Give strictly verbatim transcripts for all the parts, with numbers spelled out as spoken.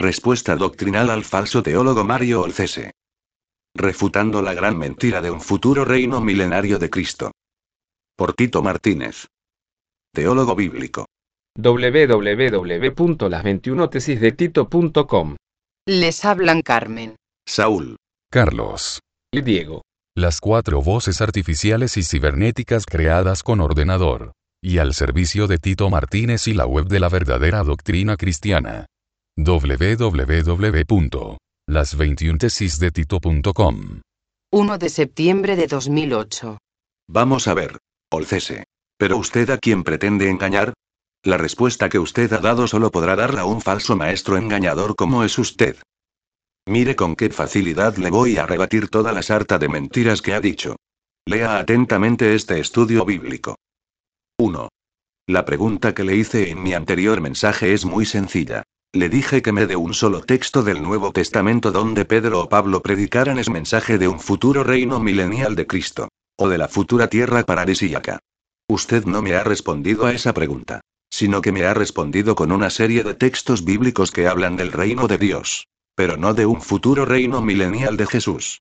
Respuesta doctrinal al falso teólogo Mario Olcese. Refutando la gran mentira de un futuro reino milenario de Cristo. Por Tito Martínez. Teólogo bíblico. doble u doble u doble u punto las veintiuna tesis de tito punto com. Les hablan Carmen, Saúl, Carlos. Y Diego. Las cuatro voces artificiales y cibernéticas creadas con ordenador. Y al servicio de Tito Martínez y la web de la verdadera doctrina cristiana. doble u doble u doble u punto las veintiuna tesis de tito punto com. uno de septiembre de dos mil ocho. Vamos a ver, Olcese. ¿Pero usted a quién pretende engañar? La respuesta que usted ha dado solo podrá darla un falso maestro engañador como es usted. Mire con qué facilidad le voy a rebatir toda la sarta de mentiras que ha dicho. Lea atentamente este estudio bíblico. uno. La pregunta que le hice en mi anterior mensaje es muy sencilla. Le dije que me dé un solo texto del Nuevo Testamento donde Pedro o Pablo predicaran ese mensaje de un futuro reino milenial de Cristo, o de la futura tierra paradisíaca. Usted no me ha respondido a esa pregunta, sino que me ha respondido con una serie de textos bíblicos que hablan del reino de Dios, pero no de un futuro reino milenial de Jesús.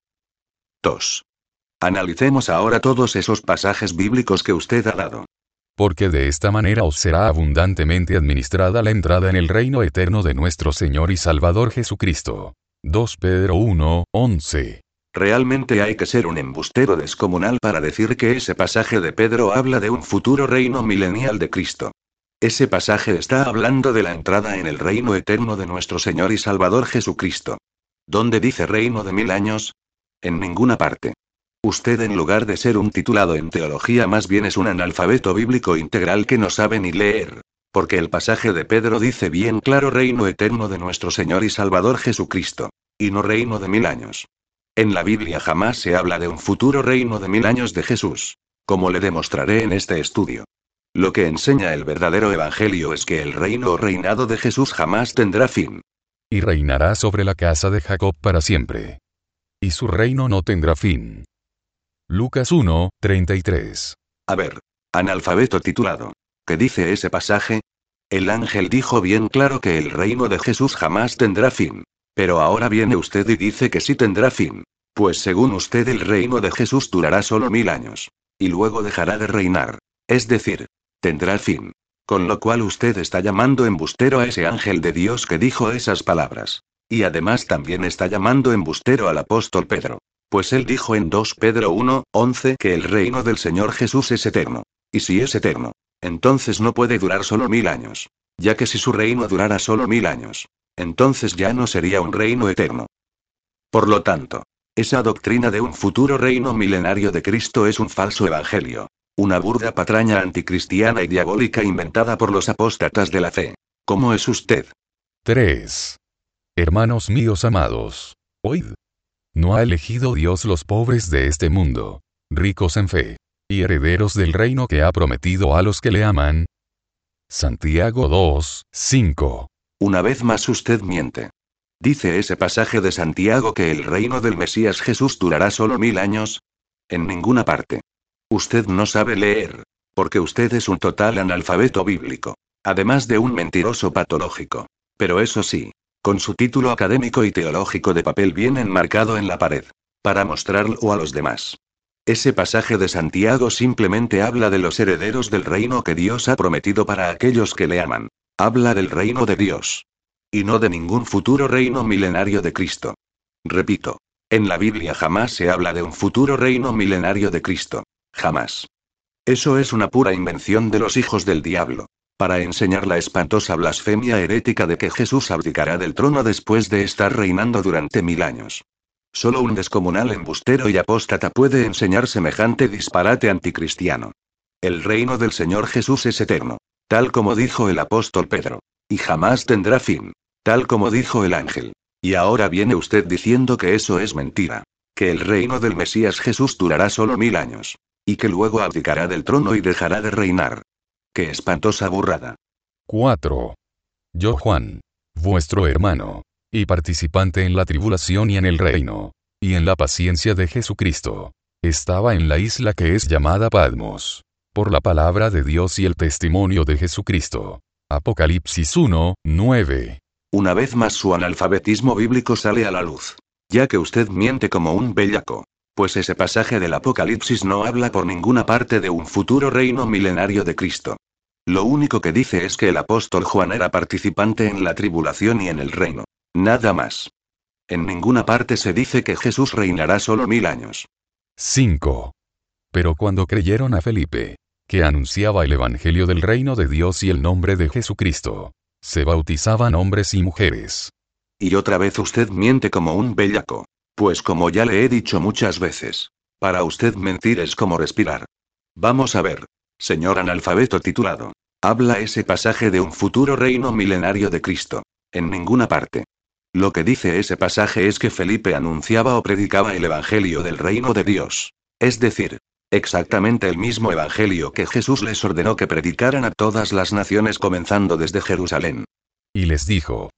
dos. Analicemos ahora todos esos pasajes bíblicos que usted ha dado. Porque de esta manera os será abundantemente administrada la entrada en el reino eterno de nuestro Señor y Salvador Jesucristo. dos Pedro uno, once. Realmente hay que ser un embustero descomunal para decir que ese pasaje de Pedro habla de un futuro reino milenial de Cristo. Ese pasaje está hablando de la entrada en el reino eterno de nuestro Señor y Salvador Jesucristo. ¿Dónde dice reino de mil años? En ninguna parte. Usted, en lugar de ser un titulado en teología, más bien es un analfabeto bíblico integral que no sabe ni leer, porque el pasaje de Pedro dice bien claro reino eterno de nuestro Señor y Salvador Jesucristo, y no reino de mil años. En la Biblia jamás se habla de un futuro reino de mil años de Jesús, como le demostraré en este estudio. Lo que enseña el verdadero evangelio es que el reino o reinado de Jesús jamás tendrá fin. Y reinará sobre la casa de Jacob para siempre. Y su reino no tendrá fin. Lucas uno, treinta y tres. A ver, analfabeto titulado. ¿Qué dice ese pasaje? El ángel dijo bien claro que el reino de Jesús jamás tendrá fin. Pero ahora viene usted y dice que sí tendrá fin. Pues según usted el reino de Jesús durará solo mil años. Y luego dejará de reinar. Es decir, tendrá fin. Con lo cual usted está llamando embustero a ese ángel de Dios que dijo esas palabras. Y además también está llamando embustero al apóstol Pedro. Pues él dijo en dos Pedro uno, once que el reino del Señor Jesús es eterno. Y si es eterno, entonces no puede durar solo mil años. Ya que si su reino durara solo mil años, entonces ya no sería un reino eterno. Por lo tanto, esa doctrina de un futuro reino milenario de Cristo es un falso evangelio. Una burda patraña anticristiana y diabólica inventada por los apóstatas de la fe. ¿Cómo es usted? tres. Hermanos míos amados, oíd. ¿No ha elegido Dios los pobres de este mundo, ricos en fe, y herederos del reino que ha prometido a los que le aman? Santiago dos, cinco. Una vez más usted miente. ¿Dice ese pasaje de Santiago que el reino del Mesías Jesús durará solo mil años? En ninguna parte. Usted no sabe leer, porque usted es un total analfabeto bíblico, además de un mentiroso patológico. Pero eso sí, con su título académico y teológico de papel bien enmarcado en la pared, para mostrarlo a los demás. Ese pasaje de Santiago simplemente habla de los herederos del reino que Dios ha prometido para aquellos que le aman. Habla del reino de Dios. Y no de ningún futuro reino milenario de Cristo. Repito, en la Biblia jamás se habla de un futuro reino milenario de Cristo. Jamás. Eso es una pura invención de los hijos del diablo, para enseñar la espantosa blasfemia herética de que Jesús abdicará del trono después de estar reinando durante mil años. Solo un descomunal embustero y apóstata puede enseñar semejante disparate anticristiano. El reino del Señor Jesús es eterno, tal como dijo el apóstol Pedro, y jamás tendrá fin, tal como dijo el ángel. Y ahora viene usted diciendo que eso es mentira, que el reino del Mesías Jesús durará solo mil años, y que luego abdicará del trono y dejará de reinar. ¡Qué espantosa burrada! cuatro. Yo Juan, vuestro hermano, y participante en la tribulación y en el reino, y en la paciencia de Jesucristo, estaba en la isla que es llamada Patmos, por la palabra de Dios y el testimonio de Jesucristo. Apocalipsis uno, nueve. Una vez más su analfabetismo bíblico sale a la luz. Ya que usted miente como un bellaco. Pues ese pasaje del Apocalipsis no habla por ninguna parte de un futuro reino milenario de Cristo. Lo único que dice es que el apóstol Juan era participante en la tribulación y en el reino. Nada más. En ninguna parte se dice que Jesús reinará solo mil años. cinco. Pero cuando creyeron a Felipe, que anunciaba el evangelio del reino de Dios y el nombre de Jesucristo, se bautizaban hombres y mujeres. Y otra vez usted miente como un bellaco. Pues como ya le he dicho muchas veces, para usted mentir es como respirar. Vamos a ver, señor analfabeto titulado. Habla ese pasaje de un futuro reino milenario de Cristo. En ninguna parte. Lo que dice ese pasaje es que Felipe anunciaba o predicaba el evangelio del reino de Dios. Es decir, exactamente el mismo evangelio que Jesús les ordenó que predicaran a todas las naciones comenzando desde Jerusalén. Y les dijo: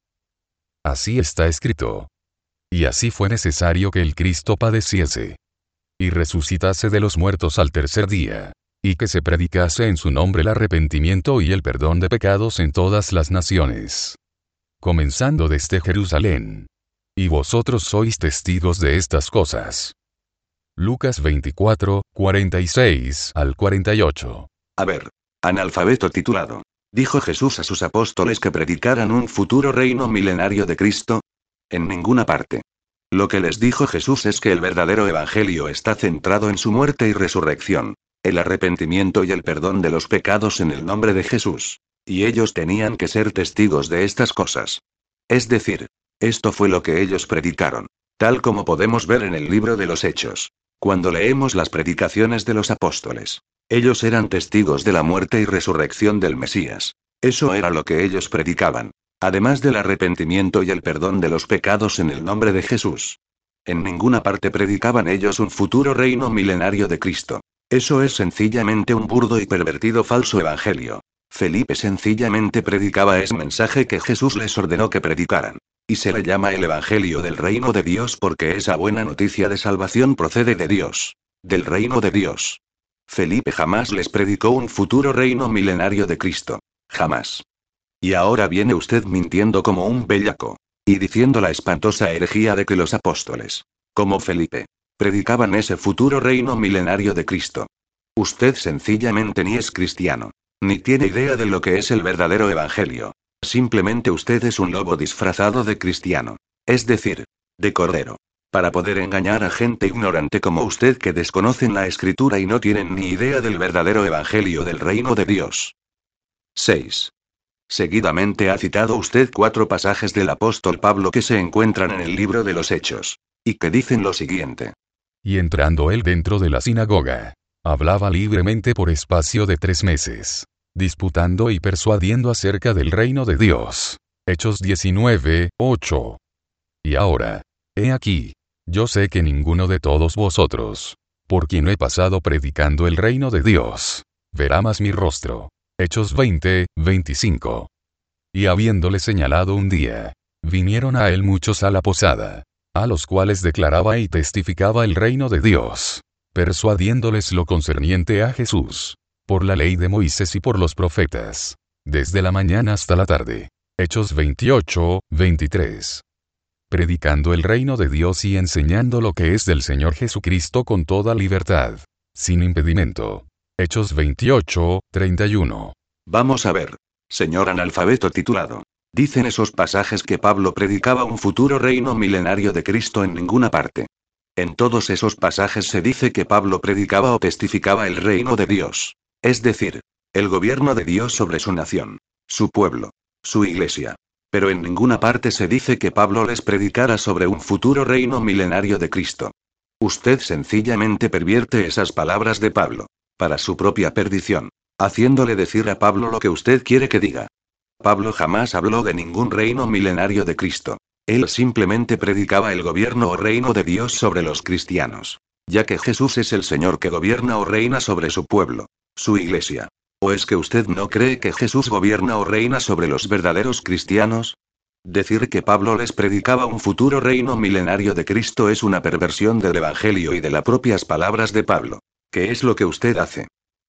Así está escrito. Y así fue necesario que el Cristo padeciese, y resucitase de los muertos al tercer día, y que se predicase en su nombre el arrepentimiento y el perdón de pecados en todas las naciones, comenzando desde Jerusalén. Y vosotros sois testigos de estas cosas. Lucas veinticuatro, cuarenta y seis al cuarenta y ocho. A ver, analfabeto titulado. ¿Dijo Jesús a sus apóstoles que predicaran un futuro reino milenario de Cristo? En ninguna parte. Lo que les dijo Jesús es que el verdadero evangelio está centrado en su muerte y resurrección, el arrepentimiento y el perdón de los pecados en el nombre de Jesús. Y ellos tenían que ser testigos de estas cosas. Es decir, esto fue lo que ellos predicaron, tal como podemos ver en el libro de los Hechos. Cuando leemos las predicaciones de los apóstoles, ellos eran testigos de la muerte y resurrección del Mesías. Eso era lo que ellos predicaban. Además del arrepentimiento y el perdón de los pecados en el nombre de Jesús. En ninguna parte predicaban ellos un futuro reino milenario de Cristo. Eso es sencillamente un burdo y pervertido falso evangelio. Felipe sencillamente predicaba ese mensaje que Jesús les ordenó que predicaran. Y se le llama el evangelio del reino de Dios porque esa buena noticia de salvación procede de Dios. Del reino de Dios. Felipe jamás les predicó un futuro reino milenario de Cristo. Jamás. Y ahora viene usted mintiendo como un bellaco. Y diciendo la espantosa herejía de que los apóstoles, como Felipe, predicaban ese futuro reino milenario de Cristo. Usted sencillamente ni es cristiano. Ni tiene idea de lo que es el verdadero evangelio. Simplemente usted es un lobo disfrazado de cristiano. Es decir, de cordero. Para poder engañar a gente ignorante como usted que desconocen la escritura y no tienen ni idea del verdadero evangelio del reino de Dios. seis. Seguidamente ha citado usted cuatro pasajes del apóstol Pablo que se encuentran en el libro de los Hechos, y que dicen lo siguiente. Y entrando él dentro de la sinagoga, hablaba libremente por espacio de tres meses, disputando y persuadiendo acerca del reino de Dios. Hechos diecinueve, ocho. Y ahora, he aquí, yo sé que ninguno de todos vosotros, por quien he pasado predicando el reino de Dios, verá más mi rostro. Hechos veinte, veinticinco. Y habiéndole señalado un día, vinieron a él muchos a la posada, a los cuales declaraba y testificaba el reino de Dios, persuadiéndoles lo concerniente a Jesús, por la ley de Moisés y por los profetas, desde la mañana hasta la tarde. Hechos veintiocho, veintitrés. Predicando el reino de Dios y enseñando lo que es del Señor Jesucristo con toda libertad, sin impedimento. Hechos veintiocho, treinta y uno. Vamos a ver, señor analfabeto titulado. Dicen esos pasajes que Pablo predicaba un futuro reino milenario de Cristo en ninguna parte. En todos esos pasajes se dice que Pablo predicaba o testificaba el reino de Dios. Es decir, el gobierno de Dios sobre su nación, su pueblo, su iglesia. Pero en ninguna parte se dice que Pablo les predicara sobre un futuro reino milenario de Cristo. Usted sencillamente pervierte esas palabras de Pablo, para su propia perdición, haciéndole decir a Pablo lo que usted quiere que diga. Pablo jamás habló de ningún reino milenario de Cristo. Él simplemente predicaba el gobierno o reino de Dios sobre los cristianos, ya que Jesús es el Señor que gobierna o reina sobre su pueblo, su iglesia. ¿O es que usted no cree que Jesús gobierna o reina sobre los verdaderos cristianos? Decir que Pablo les predicaba un futuro reino milenario de Cristo es una perversión del Evangelio y de las propias palabras de Pablo. ¿Qué es lo que usted hace?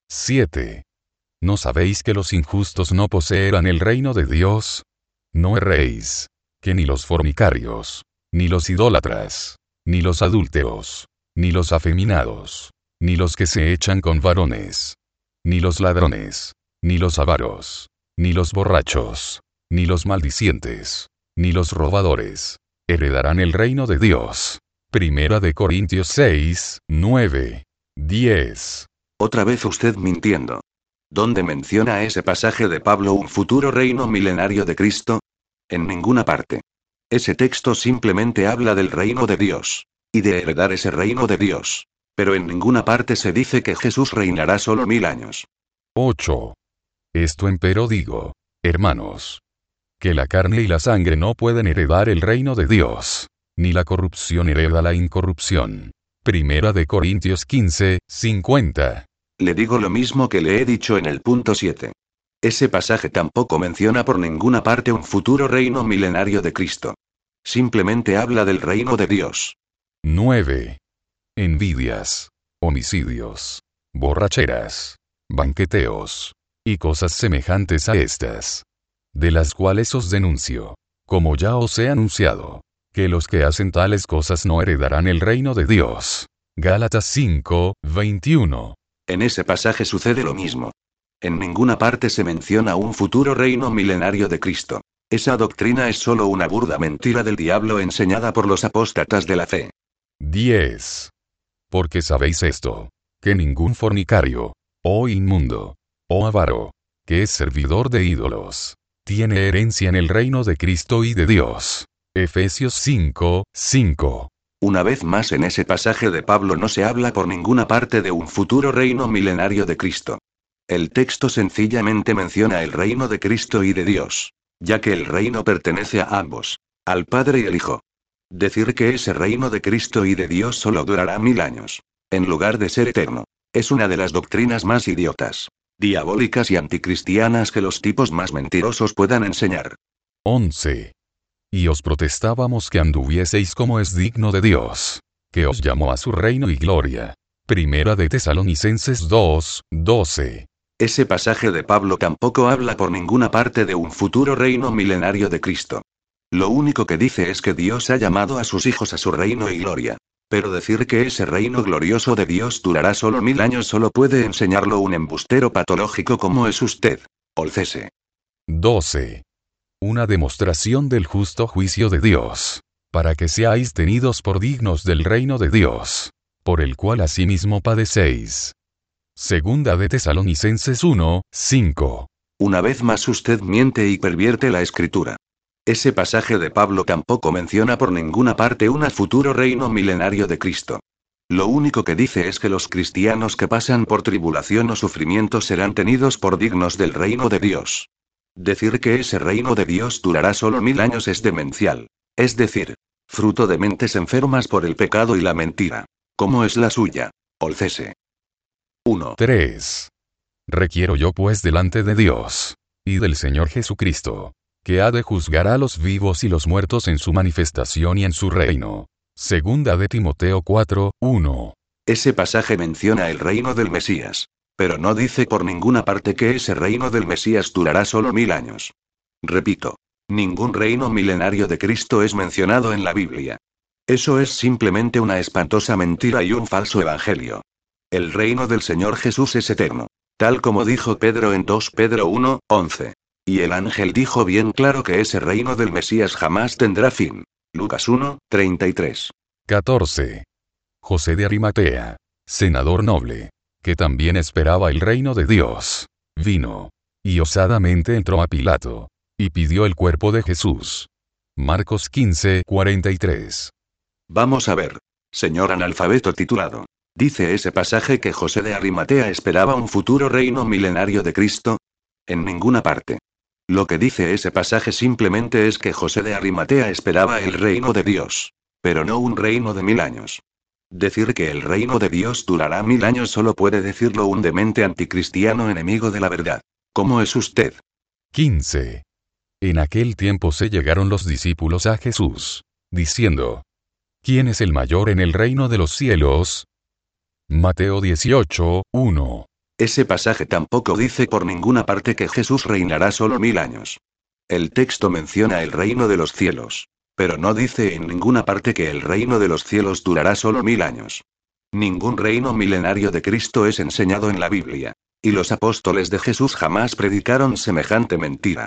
siete. ¿No sabéis que los injustos no poseerán el reino de Dios? No erréis. que ni los fornicarios, ni los idólatras, ni los adúlteros, ni los afeminados, ni los que se echan con varones, ni los ladrones, ni los avaros, ni los borrachos, ni los maldicientes, ni los robadores, heredarán el reino de Dios. Primera de Corintios seis, nueve, diez. Otra vez usted mintiendo. ¿Dónde menciona ese pasaje de Pablo un futuro reino milenario de Cristo? En ninguna parte. Ese texto simplemente habla del reino de Dios, y de heredar ese reino de Dios. Pero en ninguna parte se dice que Jesús reinará solo mil años. ocho. Esto empero digo, hermanos, que la carne y la sangre no pueden heredar el reino de Dios, ni la corrupción hereda la incorrupción. Primera de Corintios quince, cincuenta. Le digo lo mismo que le he dicho en el punto siete. Ese pasaje tampoco menciona por ninguna parte un futuro reino milenario de Cristo. Simplemente habla del reino de Dios. nueve. Envidias, homicidios, borracheras, banqueteos, y cosas semejantes a estas, de las cuales os denuncio, como ya os he anunciado, que los que hacen tales cosas no heredarán el reino de Dios. Gálatas cinco, veintiuno. En ese pasaje sucede lo mismo. En ninguna parte se menciona un futuro reino milenario de Cristo. Esa doctrina es solo una burda mentira del diablo enseñada por los apóstatas de la fe. diez. Porque sabéis esto, que ningún fornicario, o inmundo, o avaro, que es servidor de ídolos, tiene herencia en el reino de Cristo y de Dios. Efesios cinco, cinco. Una vez más en ese pasaje de Pablo no se habla por ninguna parte de un futuro reino milenario de Cristo. El texto sencillamente menciona el reino de Cristo y de Dios, ya que el reino pertenece a ambos, al Padre y al Hijo. Decir que ese reino de Cristo y de Dios solo durará mil años, en lugar de ser eterno, es una de las doctrinas más idiotas, diabólicas y anticristianas que los tipos más mentirosos puedan enseñar. once. Y os protestábamos que anduvieseis como es digno de Dios, que os llamó a su reino y gloria. Primera de Tesalonicenses dos, doce. Ese pasaje de Pablo tampoco habla por ninguna parte de un futuro reino milenario de Cristo. Lo único que dice es que Dios ha llamado a sus hijos a su reino y gloria. Pero decir que ese reino glorioso de Dios durará solo mil años solo puede enseñarlo un embustero patológico como es usted, Olcese. doce. Una demostración del justo juicio de Dios, para que seáis tenidos por dignos del reino de Dios, por el cual asimismo padecéis. Segunda de Tesalonicenses uno, cinco. Una vez más usted miente y pervierte la escritura. Ese pasaje de Pablo tampoco menciona por ninguna parte un futuro reino milenario de Cristo. Lo único que dice es que los cristianos que pasan por tribulación o sufrimiento serán tenidos por dignos del reino de Dios. Decir que ese reino de Dios durará solo mil años es demencial. Es decir, fruto de mentes enfermas por el pecado y la mentira. ¿Cómo es la suya, Olcese? uno. tres. Requiero yo pues delante de Dios, y del Señor Jesucristo, que ha de juzgar a los vivos y los muertos en su manifestación y en su reino. Segunda de Timoteo cuatro, uno. Ese pasaje menciona el reino del Mesías, pero no dice por ninguna parte que ese reino del Mesías durará solo mil años. Repito, ningún reino milenario de Cristo es mencionado en la Biblia. Eso es simplemente una espantosa mentira y un falso evangelio. El reino del Señor Jesús es eterno, tal como dijo Pedro en dos Pedro uno, once. Y el ángel dijo bien claro que ese reino del Mesías jamás tendrá fin. Lucas uno, treinta y tres. catorce. José de Arimatea, senador noble, que también esperaba el reino de Dios, vino, y osadamente entró a Pilato, y pidió el cuerpo de Jesús. Marcos quince, cuarenta y tres. Vamos a ver, señor analfabeto titulado. ¿Dice ese pasaje que José de Arimatea esperaba un futuro reino milenario de Cristo? En ninguna parte. Lo que dice ese pasaje simplemente es que José de Arimatea esperaba el reino de Dios, pero no un reino de mil años. Decir que el reino de Dios durará mil años solo puede decirlo un demente anticristiano enemigo de la verdad. ¿Cómo es usted? quince. En aquel tiempo se llegaron los discípulos a Jesús, diciendo: ¿Quién es el mayor en el reino de los cielos? Mateo dieciocho, uno. Ese pasaje tampoco dice por ninguna parte que Jesús reinará solo mil años. El texto menciona el reino de los cielos. Pero no dice en ninguna parte que el reino de los cielos durará solo mil años. Ningún reino milenario de Cristo es enseñado en la Biblia. Y los apóstoles de Jesús jamás predicaron semejante mentira.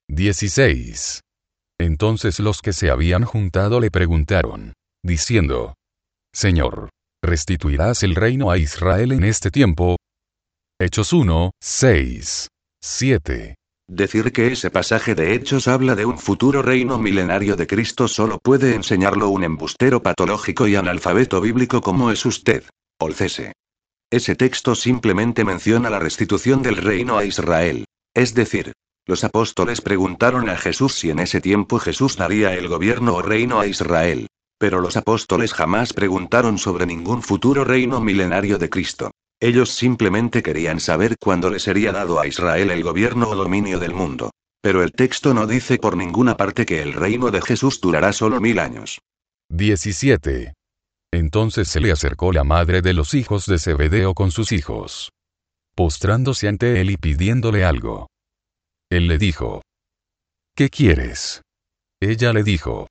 dieciséis. Entonces los que se habían juntado le preguntaron, diciendo: Señor, ¿restituirás el reino a Israel en este tiempo? Hechos uno, seis, siete. Decir que ese pasaje de Hechos habla de un futuro reino milenario de Cristo solo puede enseñarlo un embustero patológico y analfabeto bíblico como es usted, Olcese. Ese texto simplemente menciona la restitución del reino a Israel. Es decir, los apóstoles preguntaron a Jesús si en ese tiempo Jesús daría el gobierno o reino a Israel. Pero los apóstoles jamás preguntaron sobre ningún futuro reino milenario de Cristo. Ellos simplemente querían saber cuándo le sería dado a Israel el gobierno o dominio del mundo. Pero el texto no dice por ninguna parte que el reino de Jesús durará solo mil años. diecisiete. Entonces se le acercó la madre de los hijos de Zebedeo con sus hijos, postrándose ante él y pidiéndole algo. Él le dijo: ¿Qué quieres? Ella le dijo: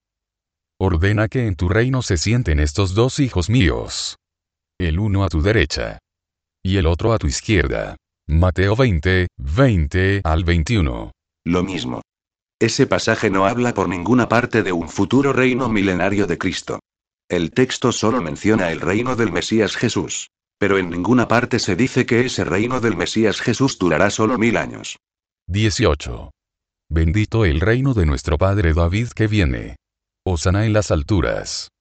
Ordena que en tu reino se sienten estos dos hijos míos, el uno a tu derecha y el otro a tu izquierda. Mateo veinte, veinte al veintiuno. Lo mismo. Ese pasaje no habla por ninguna parte de un futuro reino milenario de Cristo. El texto solo menciona el reino del Mesías Jesús. Pero en ninguna parte se dice que ese reino del Mesías Jesús durará solo mil años. dieciocho. Bendito el reino de nuestro Padre David que viene. Hosana en las alturas.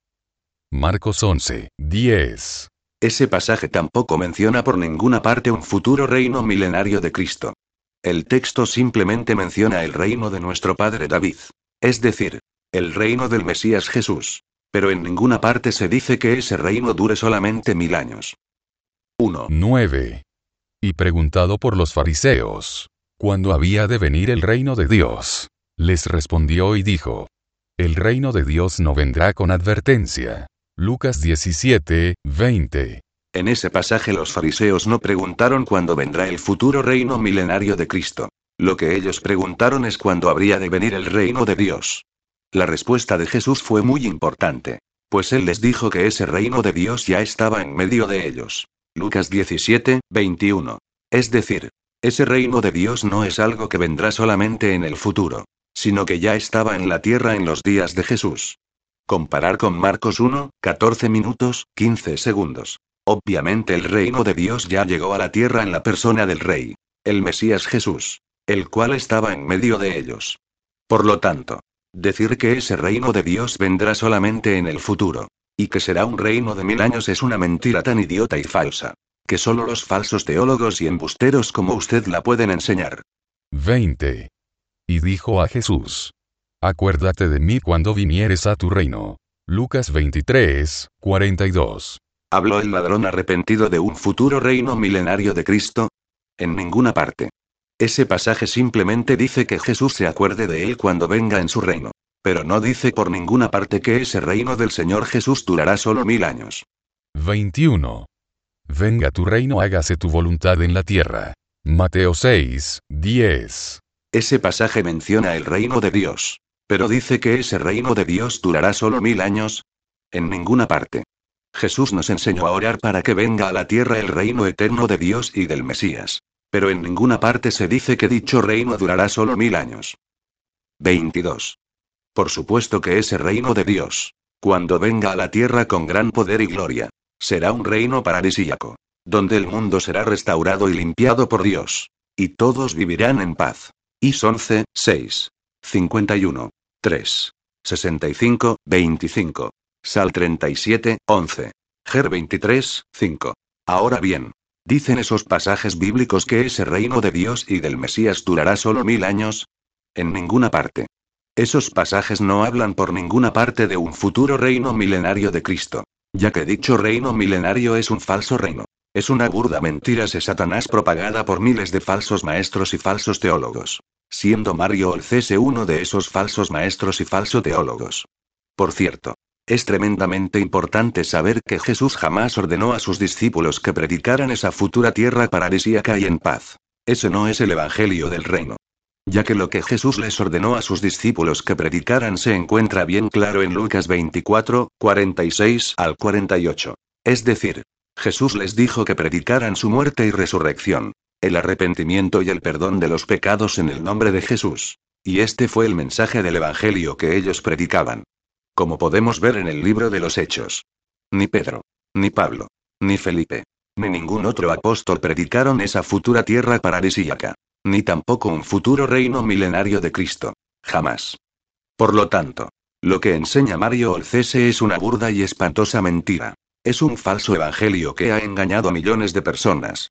Marcos once, diez. Ese pasaje tampoco menciona por ninguna parte un futuro reino milenario de Cristo. El texto simplemente menciona el reino de nuestro Padre David. Es decir, el reino del Mesías Jesús. Pero en ninguna parte se dice que ese reino dure solamente mil años. uno. nueve. Y preguntado por los fariseos, ¿cuándo había de venir el reino de Dios? Les respondió y dijo: El reino de Dios no vendrá con advertencia. Lucas diecisiete, veinte. En ese pasaje los fariseos no preguntaron cuándo vendrá el futuro reino milenario de Cristo. Lo que ellos preguntaron es cuándo habría de venir el reino de Dios. La respuesta de Jesús fue muy importante, pues él les dijo que ese reino de Dios ya estaba en medio de ellos. Lucas diecisiete, veintiuno. Es decir, ese reino de Dios no es algo que vendrá solamente en el futuro, sino que ya estaba en la tierra en los días de Jesús. Comparar con Marcos uno, catorce minutos, quince segundos. Obviamente el reino de Dios ya llegó a la tierra en la persona del Rey, el Mesías Jesús, el cual estaba en medio de ellos. Por lo tanto, decir que ese reino de Dios vendrá solamente en el futuro, y que será un reino de mil años es una mentira tan idiota y falsa, que solo los falsos teólogos y embusteros como usted la pueden enseñar. veinte. Y dijo a Jesús: Acuérdate de mí cuando vinieres a tu reino. Lucas veintitrés, cuarenta y dos. ¿Habló el ladrón arrepentido de un futuro reino milenario de Cristo? En ninguna parte. Ese pasaje simplemente dice que Jesús se acuerde de él cuando venga en su reino. Pero no dice por ninguna parte que ese reino del Señor Jesús durará solo mil años. veintiuno. Venga tu reino, hágase tu voluntad en la tierra. Mateo seis, diez. Ese pasaje menciona el reino de Dios. Pero dice que ese reino de Dios durará solo mil años. En ninguna parte. Jesús nos enseñó a orar para que venga a la tierra el reino eterno de Dios y del Mesías. Pero en ninguna parte se dice que dicho reino durará solo mil años. veintidós. Por supuesto que ese reino de Dios, cuando venga a la tierra con gran poder y gloria, será un reino paradisíaco, donde el mundo será restaurado y limpiado por Dios, y todos vivirán en paz. Is once, seis. cincuenta y uno, tres. sesenta y cinco, veinticinco. Sal treinta y siete, once. Ger veintitrés, cinco. Ahora bien, ¿dicen esos pasajes bíblicos que ese reino de Dios y del Mesías durará solo mil años? En ninguna parte. Esos pasajes no hablan por ninguna parte de un futuro reino milenario de Cristo, ya que dicho reino milenario es un falso reino. Es una burda mentira de Satanás propagada por miles de falsos maestros y falsos teólogos, siendo Mario Olcese uno de esos falsos maestros y falsos teólogos. Por cierto, es tremendamente importante saber que Jesús jamás ordenó a sus discípulos que predicaran esa futura tierra paradisíaca y en paz. Ese no es el evangelio del reino. ya que lo que Jesús les ordenó a sus discípulos que predicaran se encuentra bien claro en Lucas veinticuatro, cuarenta y seis al cuarenta y ocho. Es decir, Jesús les dijo que predicaran su muerte y resurrección, el arrepentimiento y el perdón de los pecados en el nombre de Jesús. Y este fue el mensaje del Evangelio que ellos predicaban. Como podemos ver en el libro de los Hechos. Ni Pedro, ni Pablo, ni Felipe, ni ningún otro apóstol predicaron esa futura tierra paradisíaca, ni tampoco un futuro reino milenario de Cristo. Jamás. Por lo tanto, lo que enseña Mario Olcese es una burda y espantosa mentira. Es un falso evangelio que ha engañado a millones de personas.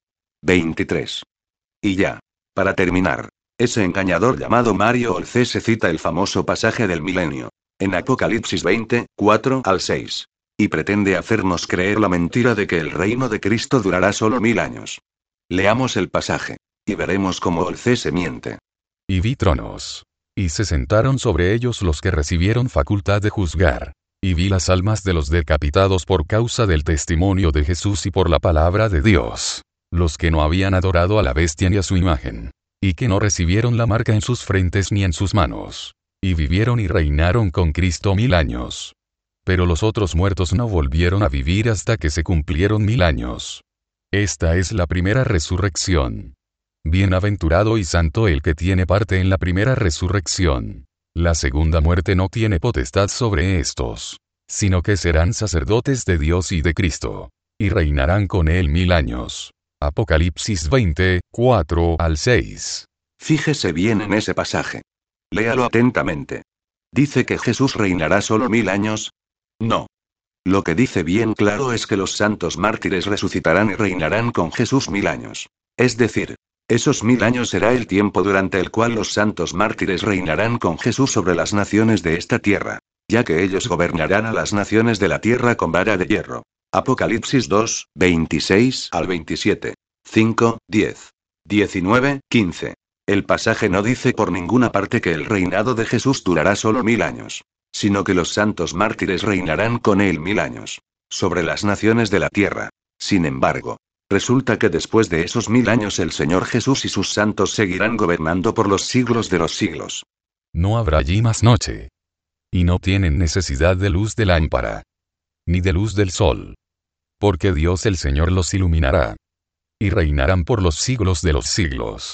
veintitrés. Y ya. Para terminar, ese engañador llamado Mario Olcese cita el famoso pasaje del milenio, en Apocalipsis veinte, cuatro al seis. Y pretende hacernos creer la mentira de que el reino de Cristo durará solo mil años. Leamos el pasaje, y veremos cómo Olcese miente. Y vi tronos. Y se sentaron sobre ellos los que recibieron facultad de juzgar. Y vi las almas de los decapitados por causa del testimonio de Jesús y por la palabra de Dios, los que no habían adorado a la bestia ni a su imagen, y que no recibieron la marca en sus frentes ni en sus manos, y vivieron y reinaron con Cristo mil años. Pero los otros muertos no volvieron a vivir hasta que se cumplieron mil años. Esta es la primera resurrección. Bienaventurado y santo el que tiene parte en la primera resurrección. La segunda muerte no tiene potestad sobre estos, sino que serán sacerdotes de Dios y de Cristo, y reinarán con él mil años. Apocalipsis veinte, cuatro al seis. Fíjese bien en ese pasaje. Léalo atentamente. ¿Dice que Jesús reinará solo mil años? No. Lo que dice bien claro es que los santos mártires resucitarán y reinarán con Jesús mil años. Es decir, esos mil años será el tiempo durante el cual los santos mártires reinarán con Jesús sobre las naciones de esta tierra, ya que ellos gobernarán a las naciones de la tierra con vara de hierro. Apocalipsis dos, veintiséis al veintisiete, cinco, diez, diecinueve, quince. El pasaje no dice por ninguna parte que el reinado de Jesús durará solo mil años, sino que los santos mártires reinarán con él mil años, sobre las naciones de la tierra. Sin embargo, resulta que después de esos mil años el Señor Jesús y sus santos seguirán gobernando por los siglos de los siglos. No habrá allí más noche. Y no tienen necesidad de luz de lámpara, ni de luz del sol. Porque Dios el Señor los iluminará. Y reinarán por los siglos de los siglos.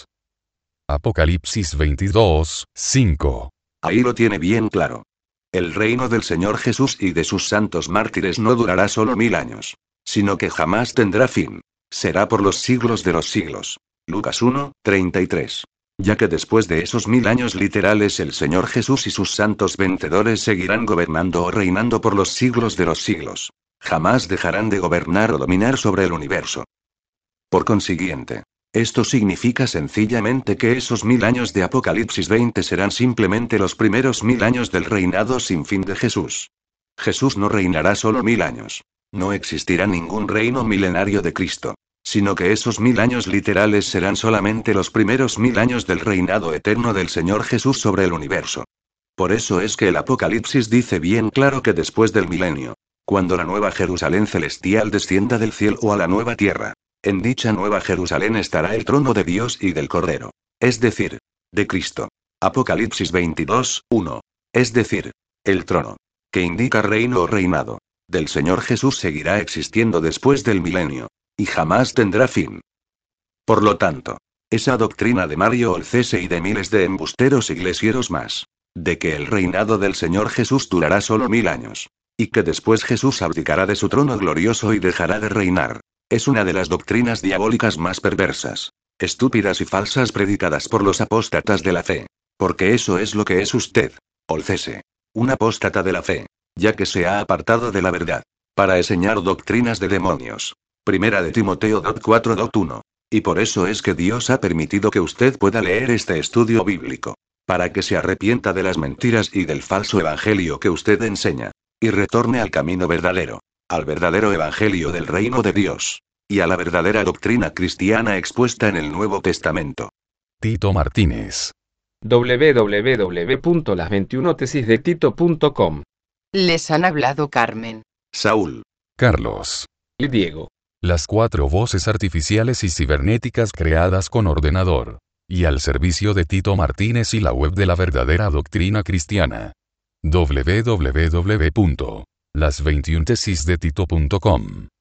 Apocalipsis veintidós, cinco. Ahí lo tiene bien claro. El reino del Señor Jesús y de sus santos mártires no durará solo mil años, sino que jamás tendrá fin. Será por los siglos de los siglos. Lucas uno, treinta y tres. Ya que después de esos mil años literales el Señor Jesús y sus santos vencedores seguirán gobernando o reinando por los siglos de los siglos. Jamás dejarán de gobernar o dominar sobre el universo. Por consiguiente, esto significa sencillamente que esos mil años de Apocalipsis veinte serán simplemente los primeros mil años del reinado sin fin de Jesús. Jesús no reinará solo mil años. No existirá ningún reino milenario de Cristo, sino que esos mil años literales serán solamente los primeros mil años del reinado eterno del Señor Jesús sobre el universo. Por eso es que el Apocalipsis dice bien claro que después del milenio, cuando la nueva Jerusalén celestial descienda del cielo a la nueva tierra, en dicha nueva Jerusalén estará el trono de Dios y del Cordero, es decir, de Cristo. Apocalipsis veintidós, uno. Es decir, el trono, que indica reino o reinado, del Señor Jesús seguirá existiendo después del milenio, y jamás tendrá fin. Por lo tanto, esa doctrina de Mario Olcese y de miles de embusteros iglesieros más, de que el reinado del Señor Jesús durará solo mil años, y que después Jesús abdicará de su trono glorioso y dejará de reinar, es una de las doctrinas diabólicas más perversas, estúpidas y falsas predicadas por los apóstatas de la fe. Porque eso es lo que es usted, Olcese, un apóstata de la fe, ya que se ha apartado de la verdad, para enseñar doctrinas de demonios. Primera de Timoteo cuatro uno. Y por eso es que Dios ha permitido que usted pueda leer este estudio bíblico, para que se arrepienta de las mentiras y del falso evangelio que usted enseña, y retorne al camino verdadero, al verdadero evangelio del reino de Dios, y a la verdadera doctrina cristiana expuesta en el Nuevo Testamento. Tito Martínez. doble u doble u doble u punto las veintiuna tesis de tito punto com. Les han hablado Carmen, Saúl, Carlos. Y Diego. Las cuatro voces artificiales y cibernéticas creadas con ordenador. y al servicio de Tito Martínez y la web de la verdadera doctrina cristiana. w w w punto las veintiuna tesis de tito punto com